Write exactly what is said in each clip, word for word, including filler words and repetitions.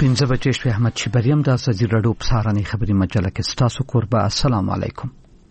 پنځه بجې شوې. احمد شبریم د ازادي راډیو په سهارنۍ خبري مجله کې ستاسو کوربه. السلام علیکم.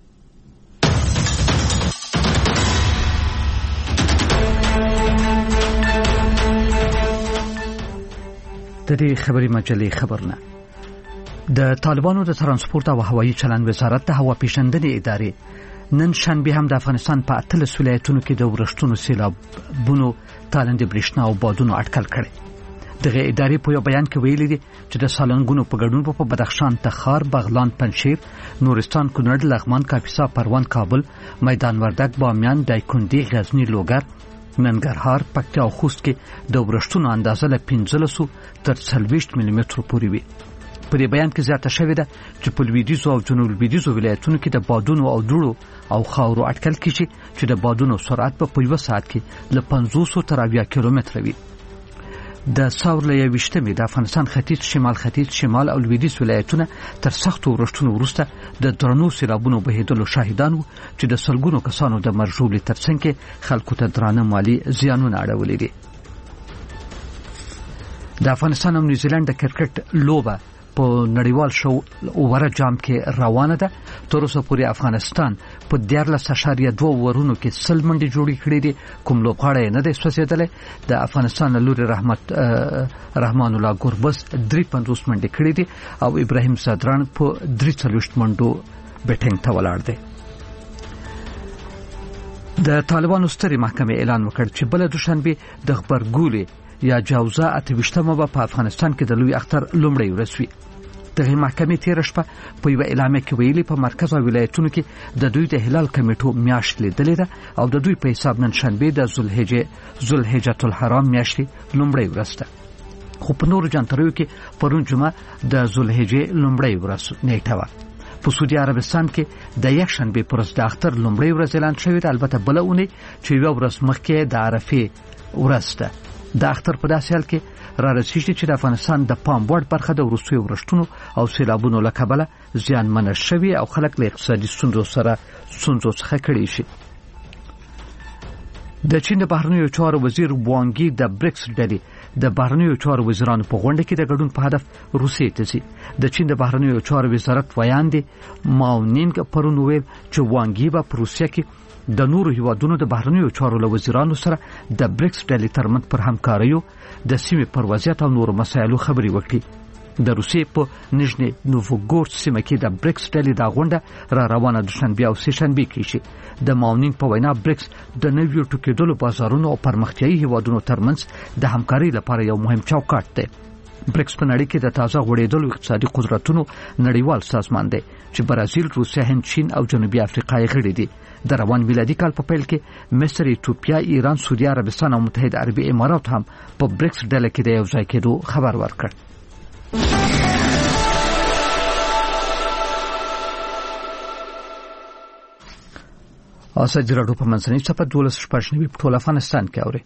د دې خبري مجلې خبرونه د طالبانو د ترانسپورت او هوایي چلند وزارت د هوا پیژندنې ادارې نن شنبه هم د افغانستان په اتلس ولایتونو کې د ورښتونو سیلابونو تالندې برېښنا او بادونو اټکل کړي. دغه ادارې په یو بیان کې ویلي دي چې د سالنګونو په ګډون په بدخشان، تخار، بغلان، پنجشیر، نورستان، کونړ، لغمان، کاپیسا، پروان، کابل، میدان وردګ، بامیان، دایکنډي، غزنی، لوګر، ننګرهار، پکتیا او خوست کې د ورښتونو اندازه له پنځلس تر څلوېښت ملي مترو پورې وي. په دې بیان کې زیاته شوې ده چې په لویدیځو او جنوب لویدیځو ولایتونو کې د بادونو او دوړو او خاورو اټکل کیږي چې د بادونو سرعت په یو ساعت کې له پنځوس تر اویا کیلومتره وي. د څلور له یویشتمې د افغانستان ختیځ، شمال ختیځ، شمال او لویدیځ ولایتونه تر سختو ورښتونو وروسته د درنو سیلابونو بهیدلو شاهدان وو چې د سلګونو کسانو د مرګ ژوبلې ترڅنګ کې خلکو ته درانه مالی زیانونه اړولي دي. د افغانستان او نیوزیلند د کرکټ لوبه په نړیوال شو اووره جام کې روانه ده. تر اوسه پورې افغانستان په دیارلس اشاریه دوه ورونو کې سل منډې جوړې کړې دي. کوم لوبغاړی نه دی سوځېدلی. د افغانستان لوري رحمت رحمان الله ګربز درې پنځوس منډې کړې دي او ابراهیم صدران په درې څلوېښت منډو بیټینګ ته ولاړ دی. د طالبانو سترې محکمې اعلان وکړ چې بله دوشنبه د غبرګولي یا جوزا اتويشتمه په افغانستان کې د لوی اختر لومړی ورځ وي. دغه محکمې تیر شپه په یو اعلامیه کې ویلي په مرکز او ولایتونو کې د دوی د هلال کمیټو میاشت لیدلې ده او د دوی په حساب نن شنبه د ذوالحجه ذوالحجه الحرام میاشتې لومړی ورځ ده. خو په نورو جنتریو کې پرون جمعه د ذوالحجه لومړی ورځ نیټه وه. په سعودي عربستان کې د یک شنبه پر ورځ د اختر لومړی ورځ اعلان شوی ده. البته بل اونۍ چې یو ورځ مخکې د عرفه ورځ ده. د اختر په داسې حال کې را رسیږي چې د افغانستان د پام وړ برخه د وروستیو ورښتونو او سیلابونو له کبله زیانمنه شوي او خلک له اقتصادي ستونزو سره ستونزو څخه کړي شي. د چین د بهرنیو چارو وزیر وانګي د بریکس ډلې د بهرنیو چارو وزیرانو په غونډه کې د ګډون په هدف روسیې ته ځي. د چین د بهرنیو چارو وزارت ویاندې ماونینګ پرون ویل چې وانګي به په روسیه کې د نورو هیوادونو د بهرنیو چارو له وزیرانو سره د بریکس ډلې ترمنځ پر همکاریو د سیمې پر وضعیت او نورو مسایلو خبرې وکړي. د روسیې په نژني نوفوګورد سیمه کې د بریکس ډلې د غونډه را روانه دوشنبه او سه شنبه کې شي. د ماونینګ په وینا بریکس د نویو ټوکېدلو بازارونو او پرمختیایي هیوادونو ترمنځ د همکارۍ لپاره یو مهم چوکاټ دی. بریکس په نړۍ کې د تازه غوړېدلو اقتصادي قدرتونو نړیوال سازمان دی چې برازیل، روسیه، هند، چین او جنوبي افریقا یې غړي دي. د روان میلادي کال په پیل کې مصر، ایتوپیا، ایران، سعودي عربستان او متحده عربي امارات هم په بریکس ډله کې د یو ځای کېدو خبر ورکړ. ازادي راډیو په منځنۍ صفحه دولس شپږ نوي په ټول افغانستان کې اوري.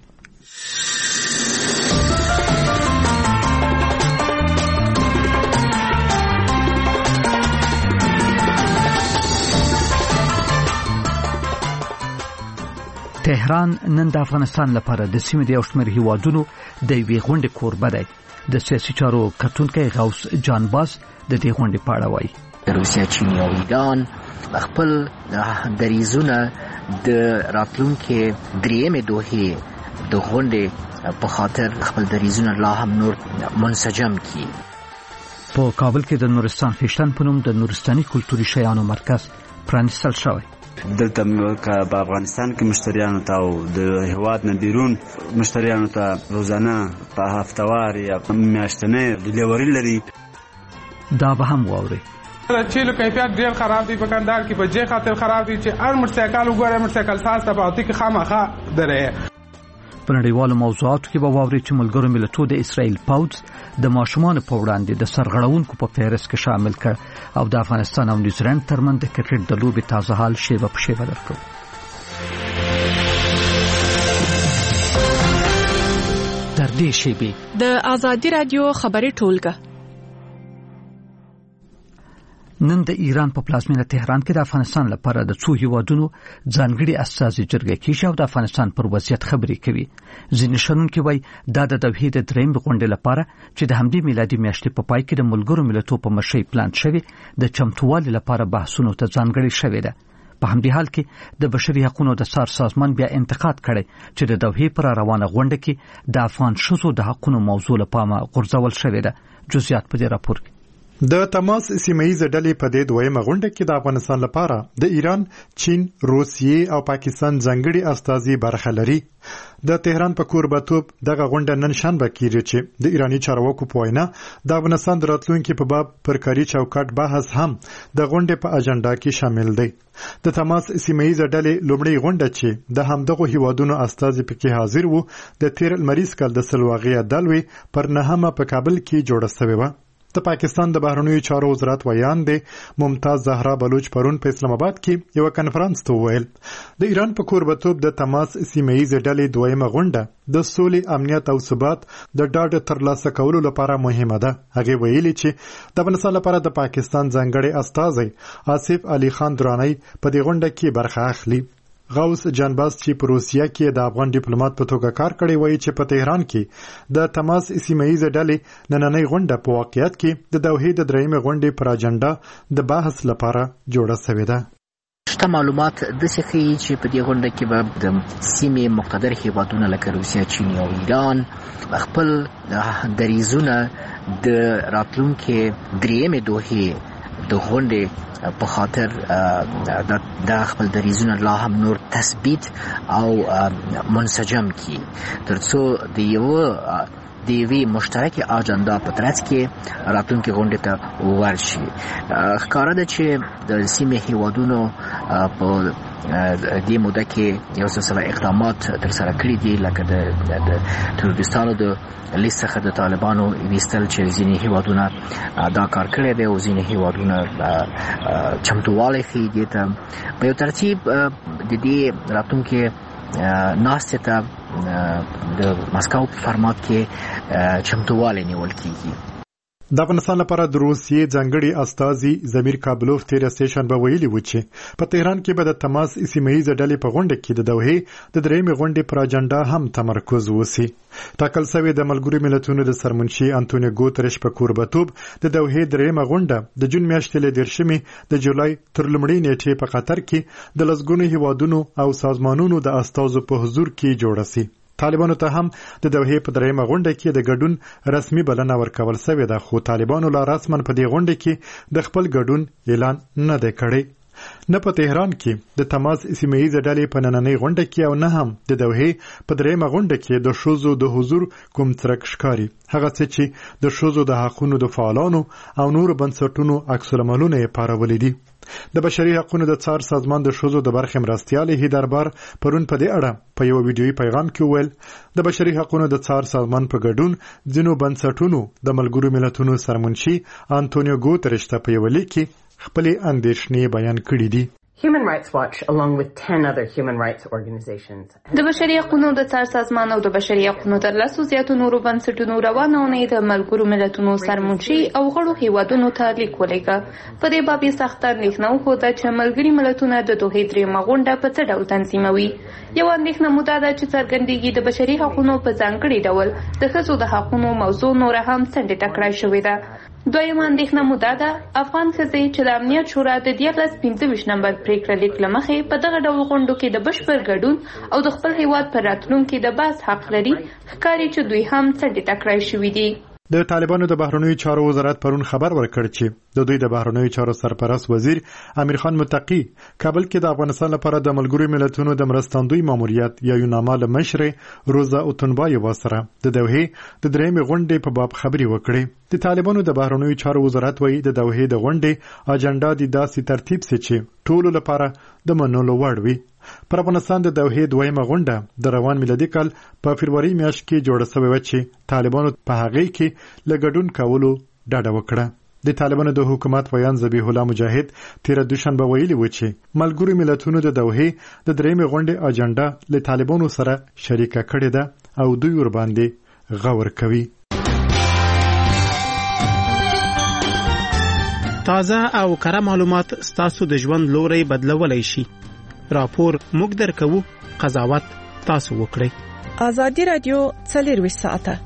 تهران نن د افغانستان لپاره د سیمې د یو شمېر هیوادونو د یوې غونډې کوربه دی. د سیاسي چارو کتونکی غوث جانباز د دې غونډې په اړه وایي. روسیه، چین او ایران خپل دریځونه د راتلونکي درېیمې دوحې د غونډې په خاطر خپل دریځونه لا هم نور منسجم کړي. په کابل کې د نورستان خیشتن په نوم د نورستاني کلتوري شیانو مرکز پرانیستل شوی. دلته په افغانستان کې مشتریانو ته او د هیواد نه بیرون مشتریانو ته روزانه په هفتوار یا میاشتنې ډیلیوري لري. دا به هم واوري. چیلو کیفیت ډیر خراب دی په کندهار کې، په جې خاطر خراب دی چې هر موټرسایکل وګوره موټرسایکل ساز ته پاتې کې خامخا درې. په نړیوالو موضوعاتو کې به واوري چې ملګرو ملتونو د اسرائیل پوځ د ماشومان په وړاندې د سرغړونکو په فهرست کې شامل کړ او د افغانستان او نیوزیلند ترمنځ د کرکټ د لوبې تازه حال شیبه په شیبه درکړو. تر دې شیبې د ازادي رادیو خبري ټولګه نن د ایران په پلازمینه تهران کې د افغانستان لپاره د څو هیوادونو ځانګړي استازي جرګه کیږي او د افغانستان پر وضعیت خبرې کوي. ځینې شنونکي وایي دا د دوحې د درېیم غونډې لپاره چې د همدې میلادي میاشتې په پای کې د ملګرو ملتونو په مشرۍ پلان شوی د چمتووالي لپاره بحثونو ته ځانګړي شوی ده. په همدې حال کې د بشري حقوقو د څار سازمان بیا انتقاد کړی چې د دوحې پر روانه غونډه کې د افغان ښځو د حقوقو موضوع له پامه غورځول شوی ده. جزئیات په دې راپور کې. د تماس سیمه‌ییز ډلې په دې دویمه غونډه کې د افغانستان لپاره د ایران، چین، روسیې او پاکستان ځانګړي استازي برخه لري. د تهران په کوربتوب دغه غونډه نن شنبه کېږي چې د ایرانی چارواکو په وینا د افغانستان د راتلونکي په باب پر کاري چوکاټ بحث هم د غونډې په اجنډا کې شامل دی. د تماس سیمه‌ییز ډلې لومړی غونډه چې د همدغه هیوادونو استازي پکې حاضر وو د تیر لمریز کال د سلواغې دلوي پر نهمه په کابل کې جوړه شوې و. د پاکستان د بهرنیو چارو وزارت ویان دی ممتاز زهرا بلوچ پرون په اسلام آباد کې یو کنفرانس ته ویل د ایران په کوربتوب د تماس سیمه‌ییز ډلې دویمه غونډه د سولې، امنیت او ثبات د ډاډ ترلاسه کولو لپاره مهمه ده. هغه ویلي چې د افغانستان لپاره د پاکستان ځانګړي استازي آصف علي خان درانی په دې غونډه کې برخه اخلي. غوث جانباز چې په روسیه کې د افغان ډیپلوماټ په توګه کار کړی وایي چې په تهران کې د تماس سیمه‌ییز ډلې نننۍ غونډه په واقعیت کې د دوحې د درېیمې غونډې پر اجنډا د بحث لپاره جوړه شوې ده. شته معلومات د څه ښیي چې په دې غونډه کې به د سیمې مقتدر هیوادونه لکه روسیه، چین او ایران خپل دریځونه د راتلونکي درېیمې دوحې د غونډې په خاطر د خپل دریځونه لا هم نور تثبیت او منسجم کی ترڅو د یو د یوې مشترکې اجنډا په ترڅ کې راتلونکي غونډې ته ورشي. ښکاره ده چې د سیمې هیوادونو په دې موده کې یو سلسله اقدامات ترسره کړي دي لکه د تروریستانو د لیست څخه د طالبانو ویستل چې ځینې هیوادونه دا کار کړی دی او ځینې هیوادونه چمتووالی ښیي دې ته په یو ترتیب د دې راتلونکي ناستې ته د مسکو په فرمات کې چمتووالی نیول کیږي. د افغانستان لپاره د روسیې ځانګړي استازي زمیر کابلوف تیر سیشن به ویلي و چې په تهران کې به د تماس سیمه‌ییز ډلې په غونډه کې د دوحې د درېیمې غونډې پر اجنډا هم تمرکز وسی. ټاکل شوی د ملګرو ملتونو د سرمنشي انټونیو ګوتریش په کوربتوب د دوحې درېیمه غونډه د جون میاشتې له دیرشمې د جولای تر لومړۍ نیټې په قطر کې د لسګونو هیوادونو او سازمانونو د استازو په حضور کې جوړه شي. طالبانو ته هم د دوحې په درېیمه غونډه کې د ګډون رسمي بلنه ورکول شوې ده، خو طالبانو لا رسماً په دې غونډه کې د خپل ګډون اعلان نه دی کړی. نه په تهران کې د تماس سیمه‌ییز ډلې په نننۍ غونډه کې او نه هم د دوحې په درېیمه غونډه کې د ښځو د حضور کوم څرک ښکاري. هغه څه چې د ښځو د حقونو د فعالانو او نورو بنسټونو عکس العملونه یې پارولي دي. د بشري حقوقو د څار سازمان د ښځو د برخې مرستیال هیدربار پرون په دې اړه په یو ویډیويي پیغام کې ویل د بشري حقوقو د څار سازمان په ګډون ځینو بنسټونو د ملګرو ملتونو سرمنشي انټونیو ګوتریش ته په یو لیک کې خپل اندېښنې بیان کړې دي. Human Rights Watch, along with ten other human rights organizations. د بشري حقوقو د څار سازمان او د بشري حقوقو د لاسو زیاتو نورو بنسټونو روانه اونۍ د ملګرو ملتونو سرمنشي او غړو هیوادونو ته لیک ولېږه. په دې باب یې سخته اندېښنه وښوده چې ملګري ملتونه د دوحې درېیمه غونډه په څه ډول تنظیموي. یوه اندېښنه مو دا ده چې څرګندېږي د بشري حقوقو په ځانګړي ډول د ښځو د حقوقو موضوع نوره هم څنډې ته کړای شوې ده. دویمه اندېښنه مو دا ده افغان ښځې چې د امنیت شورا د دیارلس پنځه ویشت نمبر پریکړه لیک له مخې په دغه ډول غونډو کې د بشپړ ګډون او د خپل هیواد پر راتلونکي د بحث حق لري، ښکاري چې دوی هم څنډې ته کړای شوي دي. د طالبانو د بهرنیو چارو وزارت پرون خبر ورکړ چې د دوی د بهرنیو چارو سرپرست وزیر امیر خان متقی کابل کې د افغانستان لپاره د ملګرو ملتونو د مرستندوی ماموریت یا یوناما له مشرې روزا اوتنبای وسره د دوحې د درېیمې غونډې په باب خبرې وکړې. د طالبانو د بهرنیو چارو وزارت وایي د دوحې د غونډې اجنډا د داسې ترتیب سي چې ټولو لپاره د منلو وړ وي. پر افغانستان د دوحې دویمه غونډه د روان میلادي کال په فبروري میاشت کې جوړه شوې و چې طالبانو په هغه کې له ګډون کولو ډاډه وکړه. د طالبانو د حکومت ویان ذبیح الله مجاهد تیر دوشنبه ویلي و چې ملګرو ملتونو د دوحې د درېیمې غونډې اجنډا له طالبانو سره شریکه کړې ده او دوی ور باندې غور کوي. تازه او کره معلومات ستاسو د ژوند لوري بدلولای شي. راپور موږ درکو، قضاوت تاسو وکړئ. ازادي رادیو څلور ساعته.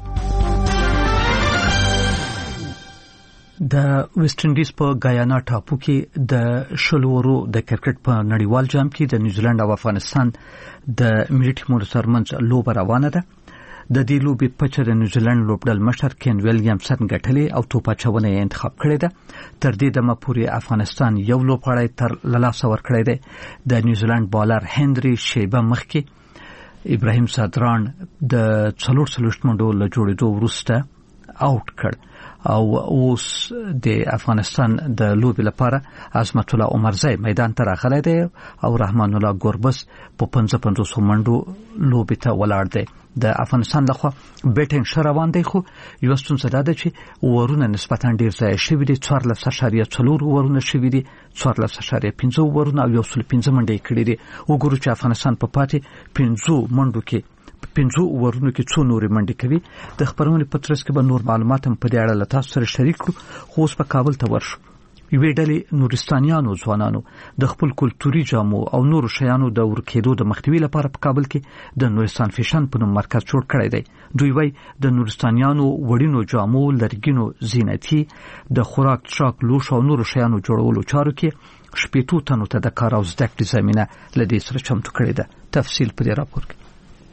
د ویسټ انډیز په غیانا ټاپو کې د شلورو د کرکټ په نړیوال جام کې د نیوزیلند او افغانستان د ملي ټیمونو ترمنځ لوبه روانه ده. د دې لوبې په د نیوزیلند لوبډل مشر کین ویلیامسن ګټلې او توپ اچونه یې انتخاب کړې ده. تر دې دمه پورې افغانستان یو لوبغاړی تر لاسه ورکړی دی. د نیوزیلند بالر هنري شیبه مخکې ابراهیم صدران د څلور څلوېښت منډو له جوړېدو وروسته آوټ کړ او اوس د افغانستان د لوبې لپاره عظمت الله عمرزی میدان ته راغلی دی او رحمان الله ګوربس په پنځه پنځوس منډو لوبې ته ولاړ دی. د افغانستان لخوا بیټینګ ښه روان دی، خو یوه ستونزه دا ده چې اورونه نسبتا ډېر ضایع شوي دي. څوارلس اعشاریه څلور اورونه شوي دي، څوارلس اعشاریه پنځه اورونه او یو سل پنځه منډې یې کړي دي. وګورو چې افغانستان په پاتې پنځو منډو کې پنځو اورونو کې څو نورې منډې کوي. د خبرونې په ترڅ کې به نور معلومات هم په دې اړه له تاسو سره شریک کړو. خو اوس په کابل ته ورشو. یوې ډلې نورستانیانو ځوانانو د خپل کلتوري جامو او نورو شیانو د ورکېدو د مخنیوي لپاره په کابل کې د نورستان فیشن په نوم مرکز جوړ کړی دی. دوی وايي د نورستانیانو وړینو جامو، لرګینو زینتي، د خوراک څښاک، لوښو او نورو شیانو جوړولو چارو کې شپېتو تنو ته د کار او زده کړې زمینه له دې سره چمتو کړې ده. تفصیل په دې راپور کې.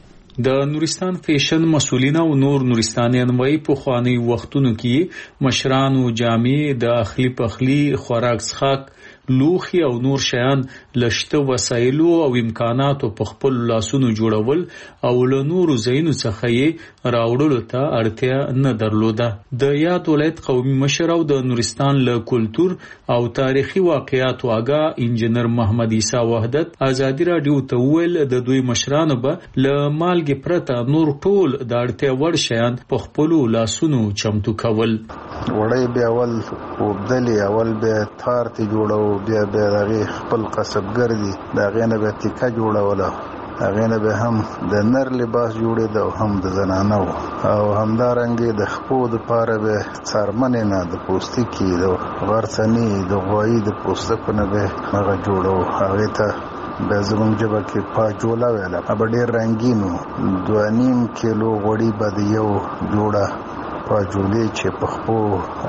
د نورستان فیشن مسولین او نور نورستانیان وای په خواني وختونو کې مشرانو جامې د اخلي پخلي، خوراک څښاک، لوخي او نور شیان لشته وسایلو او امکاناتو په خپل لاسونو جوړول او له نورو زینو څخه یې راوړلو ته اړتیا نه درلوده. د یاد ولایت قومي مشر او د نورستان له کلتور او تاریخي واقعیاتو آګاه انجنیر محمد عیسی وحدت ازادي رادیو ته ویل د دوی مشرانو به له مالګې پرته نور ټول د اړتیا وړ شیان په خپل لاسونو چمتو کول. وړي به اول وبدلي اول به تارتي جوړو، بیا به دغه خپل قصبګر دي دغه نه به تیکا جوړوله، هغه نه به هم د نر لباس جوړېد او هم د زنانو او همدارنګه د خپو د پاره به څرمنې نه د پوستکي د غرڅنی د غوایي د پوستکو نه به هغه جوړو. هغه ته به زمونږ جبه کې پاجولا ویله، اب ډېر رنگینو دوه نیم کیلو غوړي به د یو جوړه پاجولې چې په خپو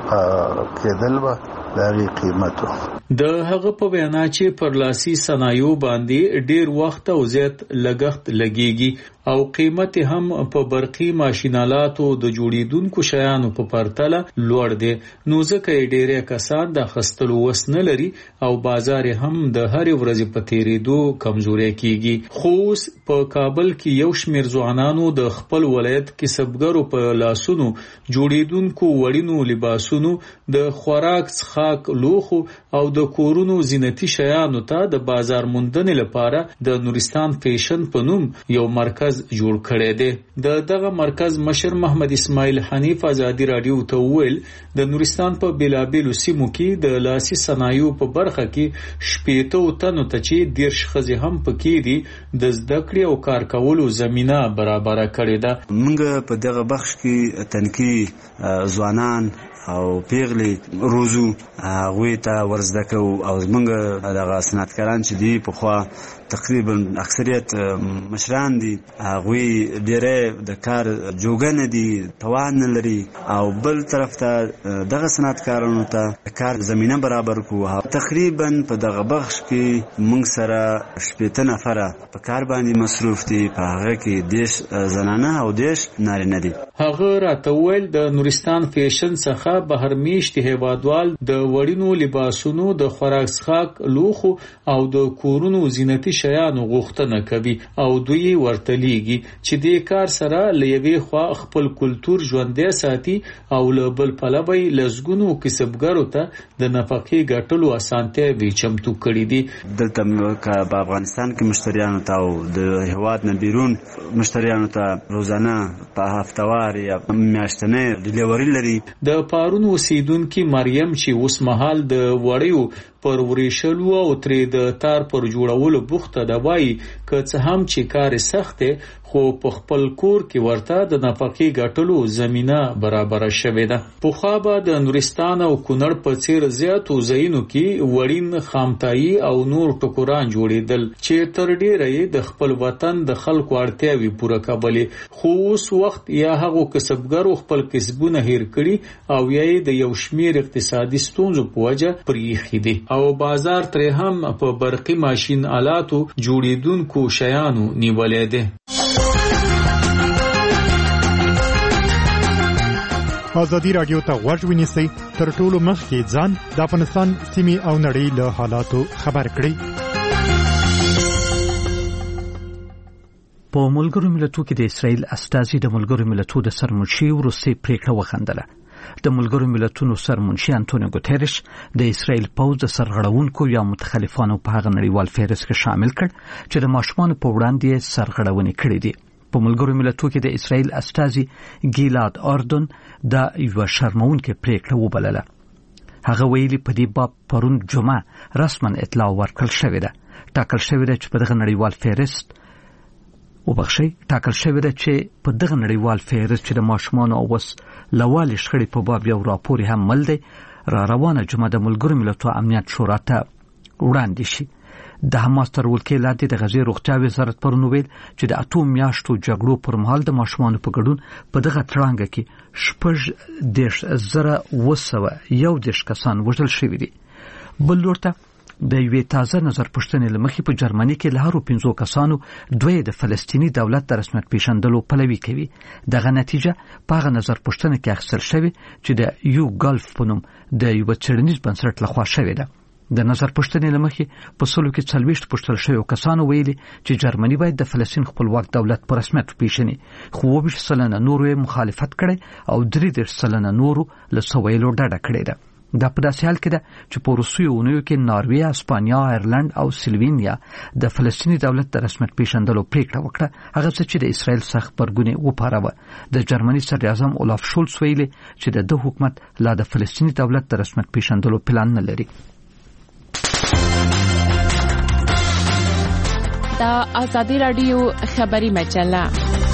کېدل به دغه قیمتو. د هغه په بیان چې پر لاسي صنایعو باندې ډیر وخت او زیات لګښت لګيږي او قیمت هم په برقي ماشینالاتو د جوړیدونکو شیانو په پرتله لوړ دی، نو ځکه ډیره کسان د خستلو وس نه لري او بازار هم د هر ورځې په تیریدو کمزوري کیږي. خو په کابل کې یو شمیر ځوانانو د خپل ولایت کسبګرو په لاسونو جوړیدونکو وړینو لباسونو، د خوراک څښاک، لوخو او د کورونو زینتی شیانو ته د بازار موندنې لپاره د نورستان فیشن په نوم یو مرکز جوړ کړی دی. د دغه مرکز مشر محمد اسماعیل حنیف ازادي رادیو ته ویل د نورستان په بیلابیلو سیمو کې د لاسي صنایعو په برخه کې شپېته تنو ته چې دیرش ښځې هم پکې دي د زده کړې او کار کولو زمینه برابره کړې ده. موږ په دغه بخش کې تنکي ځوانان او پیغلی روزو هغوی ته ورزده کوو او زمونږ دغه صنعتکاران چې دي پخوا تقریبا اکثریت مشران دي، هغوی ډېری د کار جوګه نه دي، توان نه لري او بل طرف ته دغه صنعتکارانو ته د کار زمینه برابر کړو. تقریبا په دغه بخش کې موږ سره شپېته نفره په کار باندې مصروف دي، په هغه کې دیش زنانه او دیش نارینه دي. هغه راته ویل د نورستان فیشن څخه بهر میشتي هیوادوال د وړینو لباسونو، د خوراک څښاک، لوخو او د کورونو زینتي شیانو غوښتنه کوي او دوی ورته لیږي چې دې کار سره له یوې خوا خپل کلتور ژوندی ساتي او له بل پلوه یې لسګونو کسبګرو ته د نفقې ګټلو اسانتیاوې چمتو کړي دي. دلته که په افغانستان کې مشتریانو ته او د هیواد نه بیرون مشتریانو ته روزانه په هفتوار یا میاشتنۍ ډیلیوري لري. د پارون اوسیدونکي مریم چې اوس مهال د وړیو پر وریشلو او ترې د تار پر جوړولو بوخته ده. وایي که څه هم چې کار سخت دی خو په خپل کور کې ورته د نفقې ګټلو زمينه برابر شوې ده. پخوا به د نورستان او کونړ په څیر زیاتو ځایونو کې وړین خامتایي او نور ټکوران جوړېدل چې تر ډیره یې د خپل وطن د خلکو اړتیاوې پوره کولې. خو اوس وخت یا هغو کسبګرو خپل کسبونه هیر کړي او یا یې د یو شمیر اقتصادي ستونزو په وجه پرېښي دي او بازار ترې هم په برقي ماشین آلاتو جوړېدونکو شیانو نیولې ده. ازادي رادیو ته غوږ ونیسئ، تر ټولو مخکې ځان د افغانستان سیمې او نړۍ له حالاتو خبر کړئ. په ملګرو ملتونو کې د اسرائیل استازي د ملګرو ملتونو د سرمنشي وروستۍ پریکړه وخندله. د ملګرو ملتونو سرمنشي انټونیو ګوتریش د اسرائیل پوځ د سرغړونکو یا متخلفانو په هغه نړیوال فهرست کې شامل کړ چې د ماشومانو په وړاندې سرغړونې کړې دي. په ملګرو ملتونو کې د اسرائیل استازي ګیلاد اردن د یو شرمونکې پریکړه وبلله. هغه ویلي په دې باب پرون جمعه رسما اطلاع ورکړل شوې ده. ټاکل شوې ده چې په دغه نړیوال فهرست وبخښي ټاکل شوې ده چې په دغه نړیوال فهرست چې د ماشومانو او وس لوالي شخړې په باب یو راپور هم مل دی را روانه جمعه د ملګرو ملتونو امنیت شورا ته وړاندې شي. د حماس تر ولکې لاندې د غزې روغتیا وزارت پرون ویل چې د اتو میاشتو جګړو پر مهال د ماشومانو په ګډون په دغه تړانګه کې شپږ دېرش زره اوه سوه یو دېرش کسان وژل شوي دي. بل لور ته د یوې تازه نظر پوښتنې له مخې په جرمني کې له هرو پنځو کسانو دوی د فلسطیني دولت د رسمیت پیژندلو پلوي کوي. دغه نتیجه په هغه نظر پوښتنه کې اخیستل شوې چې د یو ګالف په نوم د یو څېړنیز بنسټ لخوا شوې ده. د نظر پوښتنې له مخې په سلو کې څلوېښت پوښتل شویو کسانو ویلي چې جرمني باید د فلسطین خپلواک دولت په رسمیت وپېژني، خو اووه ویشت سلنه نورو یې مخالفت کړی او درې دېرش سلنه نورو له څه ویلو ډډه کړې ده. دا په داسې حال کې ده چې په وروستیو اونیو کې ناروې، اسپانیا، آیرلند او سلوینیا د فلسطیني دولت د رسمیت پیژندلو پریکړه وکړه، هغه څه چې د اسرائیل سخت غبرګوني وپاروه. د جرمني صدر اعظم اولاف شولز ویلي چې د ده حکومت لا د فلسطیني دولت د رسمیت پیژندلو پلان نه لري. دا ازادي رادیو خبری مجله.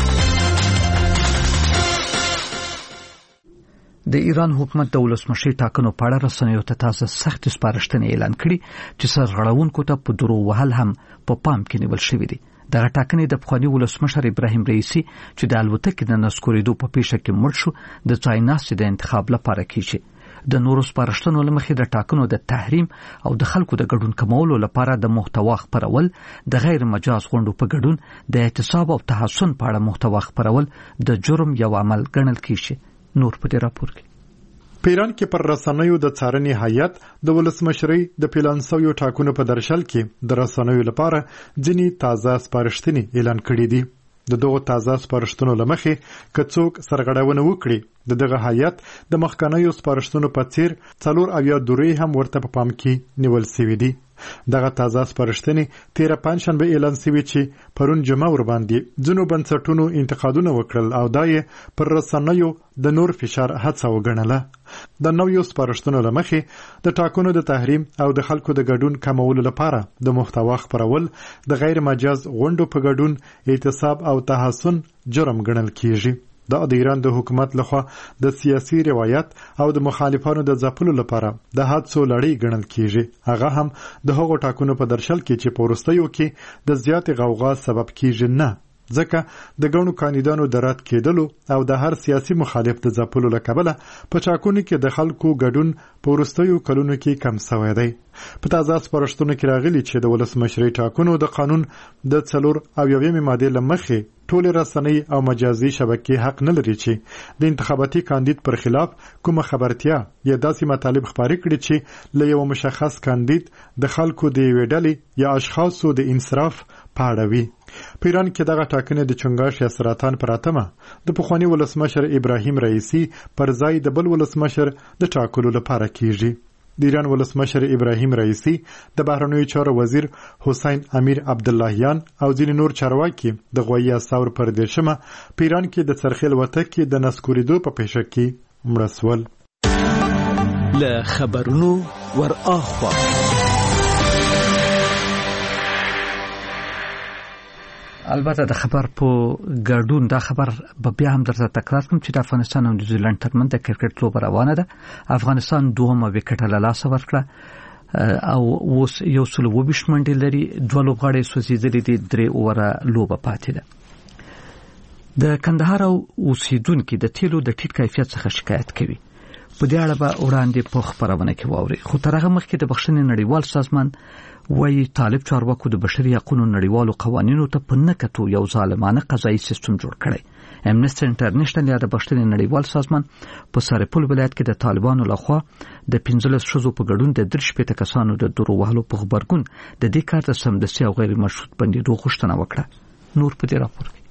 د ایران حکومت د ولسمشر ټاکنو په اړه رسنیو ته تازه سخت سپارښتنې اعلان کړي چې سرغړونکو ته په درو وهل هم په پام کې نیول شوی دي. دغه ټاکنې د پخواني ولسمشر ابراهیم رئیسی چې د الوتکې د نسکورېدو په پیښه کې مړ شو د ځای ناستې د انتخاب لپاره کیږي. د نورو سپارښتنو له مخې د ټاکنو د تحریم او د خلکو د ګډون کمولو لپاره د محتوا خپرول، د غیر مجاز غونډو په ګډون، د اعتصاب او تحصن په اړه محتوا خپرول د جرم یو عمل ګڼل کیږي. نور په دې راپور کې په ایران کې پر رسنیو د څارنې هیئت د ولسمشرۍ د پلان شویو ټاکنو په درشل کې د رسنیو لپاره ځینې تازه سپارښتنې اعلان کړې دي. د دغه تازه سپارښتنو لمخې که څوک سرغړونه وکړي، د دغه هیئت د مخکنیو سپارښتنو په څیر څلور اویا درې هم ورته په پام کې نیول شوي دي. دغه تازه سپارښتنې تیره پنجشنبه اعلان شوې چې پرون جمعه ور باندې ځینو بنسټونو انتقادونه وکړل او دا یې پر رسنیو د نور فشار هڅه وګڼله. د نویو سپارښتنو له مخې د ټاکنو د تحریم او د خلکو د ګډون کمولو لپاره د محتوا خپرول، د غیر مجاز غونډو په ګډون، اعتصاب او تحصن جرم ګڼل کیږي. دا د ایران د حکومت لخوا د سیاسي روایت او د مخالفانو د ځپلو لپاره د حادثو لړۍ ګڼل کیږي. هغه هم د هغو ټاکنو په درشل کې چې په وروستیو کې د زیات غوغا سبب کیږي نه، ځکه د ګڼو کاندیدانو د رد کېدلو او د هر سیاسي مخالف د ځپلو له کبله په ټاکنو کې د خلکو ګډون په وروستیو کلونو کې کم شوی دی. په تازه سپارښتنو کې راغلي چې د ولسمشرۍ ټاکنو د قانون د څلور اویاومې مادې له مخې ټول رسنۍ او مجازي شبکې حق نه لري چې د انتخاباتي کاندید پر خلاف کومه خبرتیا یا داسې مطالب خپاره کړي چې له یو مشخص کاندید د خلکو د یوې ډلې یا اشخاصو د انصراف په اړه وي. په ایران کې دغه ټاکنې د چنګاښ یا سرطان پر اتمه د پخواني ولسمشر ابراهیم رئیسی پر ځای د بل ولسمشر د ټاکلو لپاره کیږي. د ایران ولسمشر ابراهیم رئیسی د بهرنیو چارو وزیر حسین امیر عبداللهیان او ځینې نور چارواکي د غویي استور پر دیشمه په ایران کې د څرخیل وتکې د نسکورېدو په پیښه کې مړه شول. له خبرونو ور اخوا. البته د خبر په ګډون دا خبر به بیا هم درته تکرار کوم چې د افغانستان او نیوزیلند ترمنځ د کرکټ لوبه روانه ده. افغانستان دوهمه وکټ له لاسه ورکړه او اوس یو سل او بیست منډې لري. دوه لوبغاړي سوځېدلي دي، درې اوره لوبه پاتې ده. د کندهار او اوسیدونکو د تیلو د ټیټ کیفیت څخه شکایت کوي. په دې اړه به وړاندې په خبرونه کې واوري. خو تر هغه مخکې د بخښنې نړیوال سازمان وایي طالب چارواکو د بشري حقوقو نړیوالو قوانینو ته په نکټو یو ظالمانه قضایي سیستم جوړ کړی. امنیسټي انټرنیشنل یا د بخښنې نړیوال سازمان په سرپل ولایت کې د طالبانو لخوا د پنځلس شذو په ګډون د درش پېته کسانو د درو وهلو په خبرګون د دې کار د سمدستي او غیر مشروط بندیدو غوښتنه وکړه. نور په دې راپور کې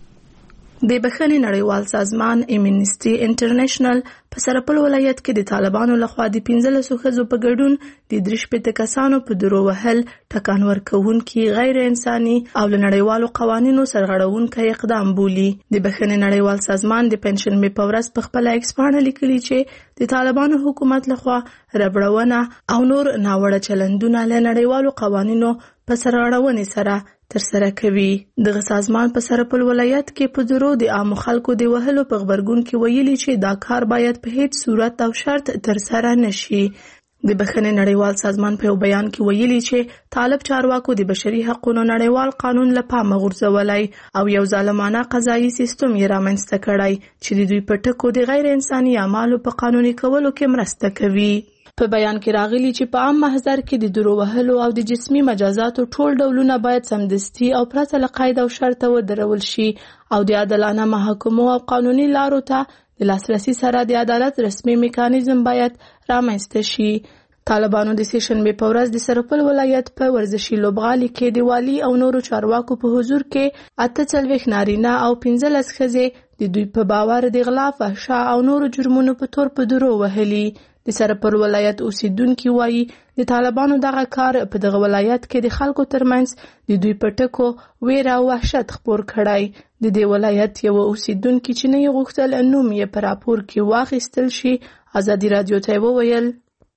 د بخښنې نړیوال سازمان امنیسټي انټرنیشنل په سرپل ولایت کې د طالبانو لخوا د پنځلس ښځو په ګډون د درش پېته کسانو په درو وهل ټکان ورکوونکي غیر انساني او له نړیوالو قوانینو سرغړونکي اقدام بولي. د بخښنې نړیوال سازمان د پنشنبه په ورځ په خپل ایکس باندې لیکلي چې د طالبانو حکومت لخوا ربړونه او نور ناوړه چلندونه له نړیوالو قوانینو په سرغړونې سره تر سره کوي. دغه سازمان په سرپل ولایت کې په درو د عام خلکو د وهلو په خبرګون کې ویلي چې دا کار باید په هیڅ صورت او شرط تر سره نشي. د بخښنې نړیوال سازمان په یو بیان کې ویلي چې طالب چارواکو د بشري حقوقو نړیوال قانون له پامه غورځولای او یو ظالمانه قضایي سیستم یې رامنځته کړی چې د دوی په ټکو د غیر انساني اعمالو په قانوني کولو کې مرسته کوي. په بیان کې راغلي چې په عام محضر کې د درو وهلو او د جسمي مجازاتو ټول ډولونه باید سمدستي او پرته له قید او شرط ودرول شي او د عادلانه محاکمو او قانوني لارو ته د لاسرسي سره د عدالت رسمي میکانیزم باید رامنځته شي. طالبانو د سیشنبه په ورځ د سرپل ولایت په ورزشي لوبغالي کې د والی او نورو چارواکو په حضور کې اته څلوېښت نارینه او پنځلس ښځې د دوی په باور د غلا، فحشا او نورو جرمونو په تور په درو وهلي. د سرپل ولایت اوسیدونکو وایي د طالبانو دغه کار په دغه ولایت کې د خلکو ترمنځ د دوی په ټکو ویره او وحشت خپور کړی. د دې ولایت یو اوسیدونکو چې نه یې غوښتل نوم یې په راپور کې واخیستل شي ازادي رادیو ته وویل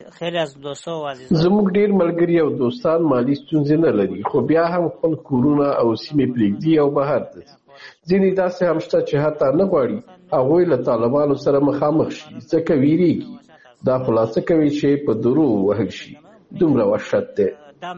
زموږ ډیر ملګري او دوستان مالی ستونزې نه لري، خو بیا هم خپل کورونه او سیمې پرېږدي او بهر ځي. ځینې داسې هم شته چې حتی نه غواړي هغوی له طالبانو سره مخامخ شي ځکه ویریږي. دا خلاصه کوي چې په درو وهل شي. دومره وحشت دی.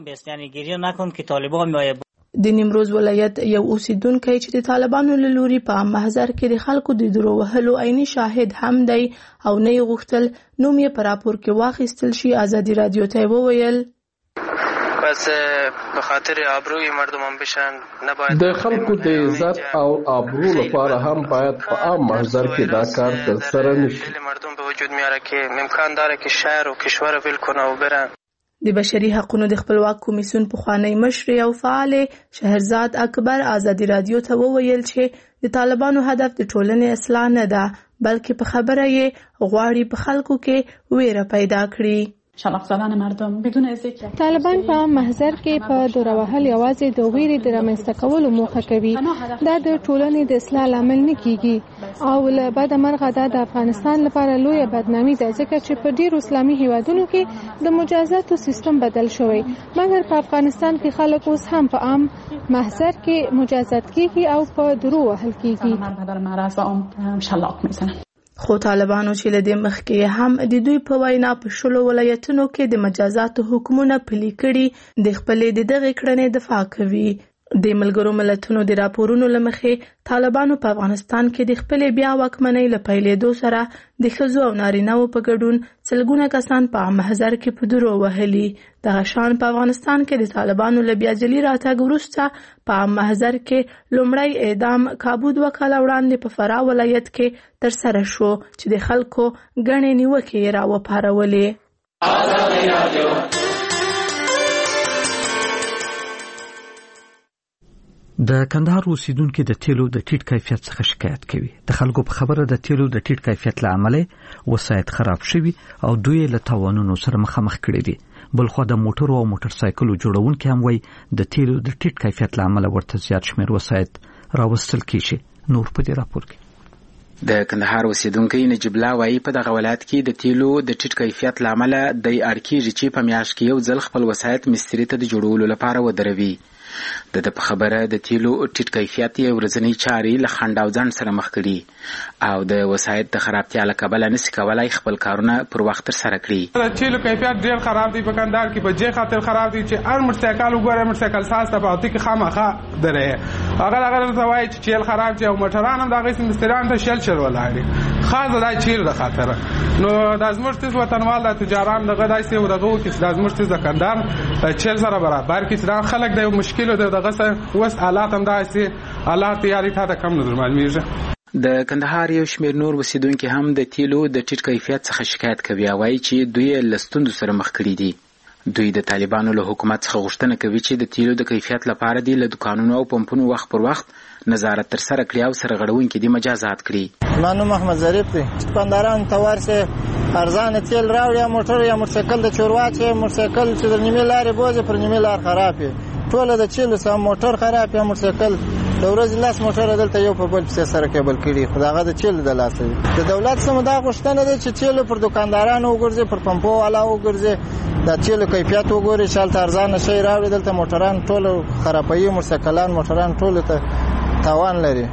د نیمروز ولایت یو اوسیدونکی چې د طالبانو له لوري په عام محضر کې د خلکو د درو وهلو عیني شاهد هم دی او نه یې غوښتل نوم یې په راپور کې واخیستل شي ازادي رادیو ته وویل بس به خاطر آبروی مردمان بشن نباید د خلکو د عزت او آبرو لپاره هم باید په عام محضر کې دا کار تر سره نشي. مردم به وجود میاره که امکان داره که شهر و کشور ول کنه و برن. د بشري حقوقو د خپلواک کمیسیون پخوانی مشر او فعال شهرزاد اکبر ازادي رادیو ته وویل چې د طالبانو هدف د ټولنې اصلاح نه ده بلکې په خبره یې غواړي په خلکو کې ویره پیدا کړي. شلاق زدن مردم بدون ذکر طالبان په محضر کې په دوره وهل یوازې د ویرې د رامنځته کولو موخه کوي. دا د ټولنې د اصلاح لامل نه کیږي او له بده مرغه دا د افغانستان لپاره لویه بدنامي ده ځکه چې په ډیرو اسلامي هیوادونو کې د مجازاتو سیستم بدل شوی، مګر په افغانستان کې خلک اوس هم په عام محضر کې مجازات کیږي او په درو وهل کیږي. خو طالبانو چې له دې مخکې هم د دوی په وینا په شلو ولایتونو کې د مجازاتو حکمونه پلي کړي د خپلې د دغې کړنې دفاع کوي. د ملګرو ملتونو د راپورونو له مخې طالبانو په افغانستان کې د خپلې بیا واکمنۍ له پیلېدو سره د ښځو او نارینه‌وو په ګډون سلګونه کسان په عام محضر کې په درو وهلي. دغه شان په افغانستان کې د طالبانو له بیا ځلي راتګ وروسته په عام محضر کې لومړی اعدام کابو دوه کاله وړاندې په فراه ولایت کې ترسره شو چې د خلکو ګڼې نیوکې یې راوپارولې. د کندهار اوسیدونکو د تیلو د ټیټ کیفیت څخه شکایت کوي. د خلکو په خبره د تیلو د ټیټ کیفیت له امله وسایط خراب شوي او دوی له تاوانونو سره مخامخ کړي دي. بلخو د موټرو او موټر سایکلو جوړونکي هم وایي د تیلو د ټیټ کیفیت له امله ورته زیات شمیر وسایط راوستل کیږي. نور په دې راپور کې د کندهار اوسیدونکي نجیب الله وایي په دغه ولایت کې د تیلو د ټیټ کیفیت له امله دی اړکیږي چې په میاشت کې یو ځل خپل وسایط مستري ته د جوړولو لپاره ودروي. د د په خبره د تیلو ټیټ کیفیت یې ورځنی چارې له خنډ او ځنډ سره مخ کړي او د وسایط د خرابتیا له کبله نشي کولای خپل کارونه پر وخت ترسره کړي. د تیلو کیفیت ډېر خراب دی په کندهار کې په دې خاطر خراب دی چې هر موټرسایکل وګوره موټرسایکل ساز ته په اوتی کې خامخا درې هغه هغه ته وایي چې تیل خراب دی او موټران هم دغه مستریان ته شل شل ولاړي خاصه دا تیل د خاطر نو د زموږ تیز وطنوال د تجاران دغه داسې ودغه کې د زموږ تیز د کندهار تیل سره برابر کې چې خلک د مشکل دغه سره وس حالات هم داسې حالات یاري ته کم نه معلومیږي. د کندهار یو شمېر نور اوسیدونکي هم د تیلو د ټیټ کیفیت څخه شکایت کوي او وایي چې دوی له ستونزو سره مخ کړي دي. دوی د طالبانو له حکومت څخه غوښتنه کوي چې د تیلو د کیفیت لپاره دی له دکانونو او پمپونو وخت پر وخت نظارت ترسره کړي او سرغړونکي دي مجازات کړي. مانو محمد ظریف دی دکانداران ته ورسه ارزان تیل راوړي موټر یا موټرسایکل د چورواچ موټرسایکل چې د نیمه لارې بوزي پر نیمه لار خراب وي ټول د چیلو سم موټر خراب یا موټرسایکل د ورځې لاس موټر دلته یو په بل پسې سره کېبل کړي خو هغه د چیلو د لاس دی. د دولت سم دا غوښتنه ده چې چیلو پر دکاندارانو وګرځي پر پمپو والا وګرځي د چیلو کیفیت وګوري شال ارزان شي راوړي دلته موټران ټول خرابوي موټرسایکلان موټران ټول ته تاوان لري.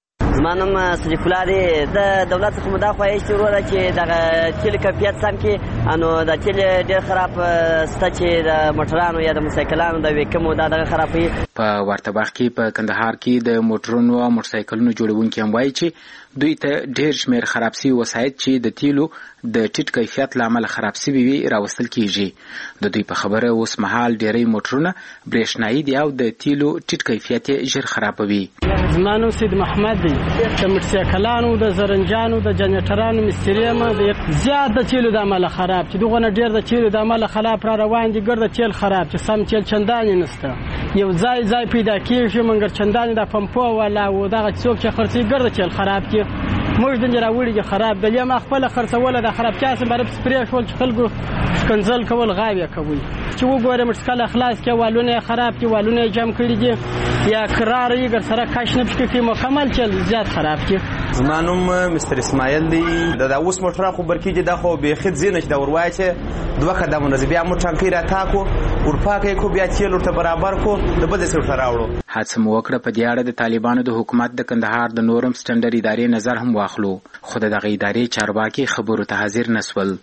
زمانم صدیق الله دی د دولت څخه مدا خواهش شروع ده چې د تیل کیفیت سم کې انو د تیل ډېر خراب ستا چې د موټرانو یا د موټرسایکلانو د ویکمو دا دغه خرابوي. په ورته وخت کې په کندهار کې د موټرونو او موټرسایکلونو جوړونکي هم وایي چې دوی ته ډېر شمېر خراب سوي وسایط چې د تیلو د ټیټ کیفیت له امله خراب سوي وي راوستل کېږي. د دوی په خبره اوس مهال ډېری موټرونه برېښنایي دي او د تیلو ټیټ کیفیت یې ژر خرابوي. زما نوم سید محمد دی د موټرسایکلانو د زرنجانو د جنریټرانو مستري یم زیات د تیلو د امله خراب چې دغه نه ډېر د تیلو د امله خراب را روان دي ګرده تیل خراب چې سم تیل چندانې نشته یو ځای ځای پیدا کېږي مګر چندانې د پمپو والا او دغه څوک چې خرڅوي ګرده تیل خراب کړي موږ د راوړي دي خراب د یم خپل خرڅوله د خرابتیا سم برابر سپری شول چې خلکو کنزل کول غاوی کوي چې وګورم مسکل اخلاص کې والونه خراب کې والونه جام کړي دي یا قرار یې ګر سره کاش نه پکې مکمل چل زیات خراب کې. زمانوم مستر اسماعیل دی د اوس موټر خو برکې د خو به خد زینش د وروای چې دوه قدمونه بیا مو ټانکی را تاکو ورپاکې کو بیا تیل ورته برابر کو د بل څه ورته راوړو. حادثه مو وکړه په دې اړه د طالبانو د حکومت د کندهار د نورم سټنډر ادارې نظر هم واخلو خو د دغه ادارې چارواکي خبرو ته حاضر نسول.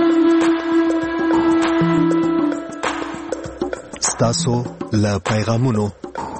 ستاسو له پیغامونو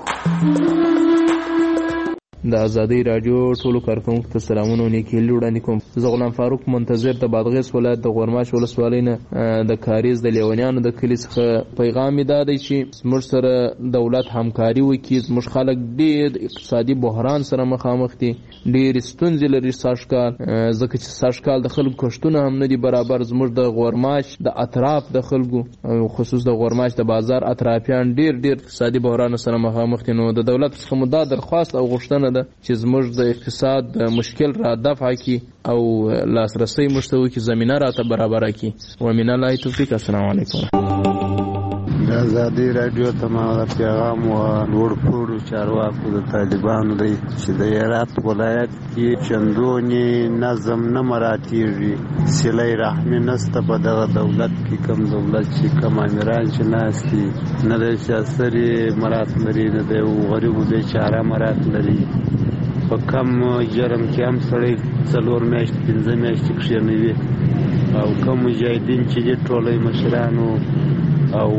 د ازادي رادیو ټولو کارکونکو ته سلامونه او نیکی وړاندې کوم. زه غلام فاروق منتظر د بادغیس ولایت د غورماش ولسوالۍ نه د کاریز د لیونیانو د کلي څخه پیغام دا دی چې زموږ سره دولت همکاري وکړي. زموږ خلک ډېر اقتصادي بحران سره مخامخ دي ډېرې ستونزې لري سږکال ځکه چې سږکال د خلکو کښتونه هم نه دي برابر. زموږ د غورماش د اطراف د خلکو خصوص د غورماش د بازار اطرافیان ډېر ډېر اقتصادي بحران سره مخامخ دي. نو د دولت څخه مو دا درخواست او غوښتنه ده چې زموږ د اقتصاد مشکل را دفع کی او لاسرسي مشتوي کی زمينه را ته برابر کی. ومن الله توفیق. السلام علیکم. د ازادي رادیو تمام پیغام او ورکوړو چارواکو د طالبانو دی چې د هرات ولایت کې چندونی نظم نه مراتیږي سلای رحمي نسته په دغه دولت کې کم دولت چې کم امیران چې ناشتي نه د سیاسري مرات لري نه د غریبو بیچاره مرات لري په کم جرم کې هم سړی څلور میاشتې پنځه میاشتې کښېنوي او کم مجاهدین چې دي ټولۍ مشرانو او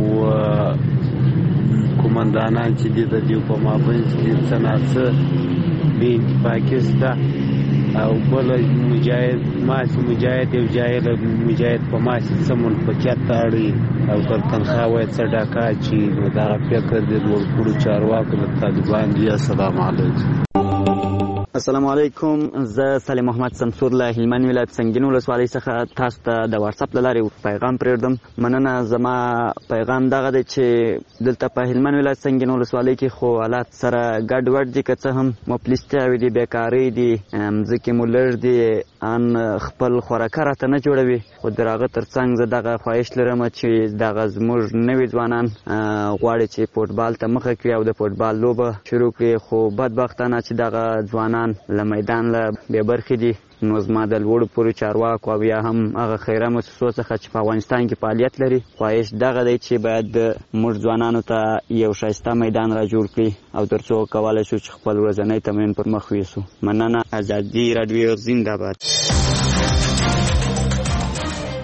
قومندانان چې دي د دې په مابینځ کې څه نه څه بې اتفاقي شته او بله مجاهد ماسې مجاهد یو جاهل مجاهد په ماسې څه منفقیت ته اړوي او پر تنخوا باید څه ډاکه اچي نو دغه فکر د لوړپوړو چارواکو د طالبان دي. السلام علیکم. السلام علیکم. زه صالح محمد سمسور له هلمند ولایت سنگین ولسوالۍ څخه تاسو ته د واتساپ له لارې پیغام پرېږدم. مننه. زما پیغام دغه دی چې دلته په هلمند ولایت سنگین ولسوالۍ کې خو حالات سره ګډ وډ دي که څه هم مفلسیتیاوې دي بیکارۍ دي مځکې مو لږ دي ان خپل خوراکه راته نه جوړوي، خو د هغه ترڅنګ زه دغه خواهش لرم چې دغه زموږ نوي ځوانان غواړي چې فوټبال ته مخه کړي او د فوټبال لوبه شروع کړي، خو بدبختانه چې دغه ځوانان له میدان له بې برخې دي. نو زما د لوړو پورې چارواکو او یا هم هغه خیره مؤسسو څخه چې په افغانستان کې فعالیت لري خواهش دغه دی چې باید موږ ځوانانو ته یو ښایسته میدان را جوړ کړي او تر څو کولی شو چې خپل ورځنی تمرین پر مخ یوسو. مننه. ازادي راډیو زنده باد.